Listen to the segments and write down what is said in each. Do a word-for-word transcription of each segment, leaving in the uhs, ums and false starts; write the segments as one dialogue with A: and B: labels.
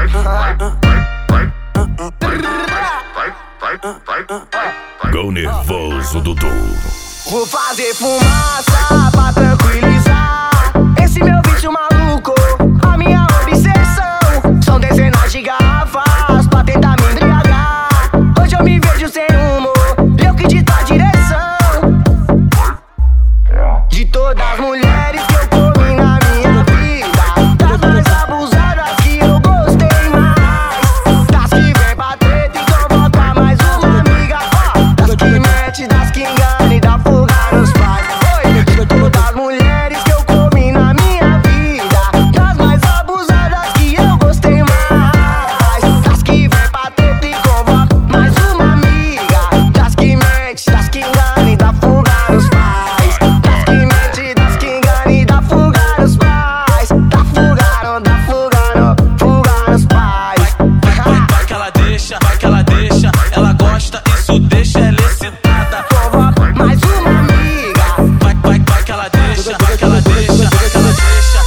A: Go nervoso, Dudu.
B: Vou fazer fumaça pra tranquilizar esse meu vício maluco, a minha obsessão. São dezenas de garrafas pra tentar me embriagar. Hoje eu me vejo sem rumo, eu que dito a direção de todas as mulheres que eu comi na minha vida, das mais abusadas que eu gostei mais, das que vem pra treta e convoca mais uma amiga, ó, das que mete, das que engana e dá fuga nos pais. Oi, de todas as mulheres que eu comi na minha vida, das mais abusadas que eu gostei mais, das que vem pra treta e convoca mais uma amiga, das que mete, das que engana e dá fuga nos pais, das que mete, das que engana e dá fuga nos pais, dá fuga, não dá fuga, não, fuga nos pais.
C: Vai, vai que ela deixa, vai que ela deixa, ela gosta, isso deixa ela excitada.
B: Convoca mais uma amiga.
C: Vai, vai, vai que ela deixa, vai que ela deixa, vai que ela deixa.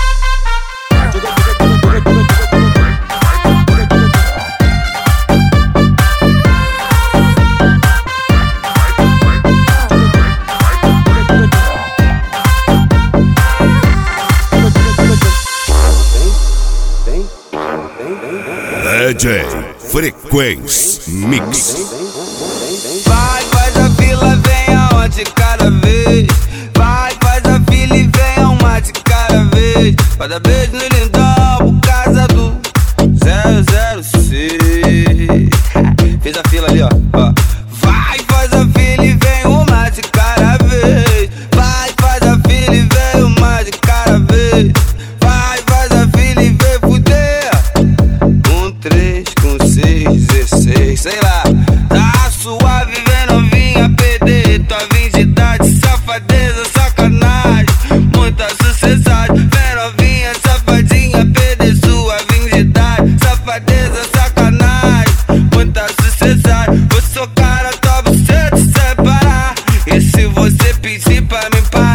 A: D J Frequência Mix.
D: Vai, faz a fila, vem aonde cada vez. Vai, faz a fila e vem uma de cada vez. Vai dar beijo no lindão por causa do zero zero seis. Fez a fila ali, ó, ó. Vai, faz a fila e vem uma de cada vez. Vai, faz a fila e vem uma de cada vez. Vai, faz a fila e vem fuder. Um, três, com seis, dezesseis, sei lá. Tá suave, vem novinha, perder tua virgindade. Safadeza, sacanagem, muita sucessagem. Vem novinha, safadinha, perder sua virgindade. Safadeza, sacanagem, muita sucessagem. Vou socar a tua buceta sem parar. E se você pedir pra me parar,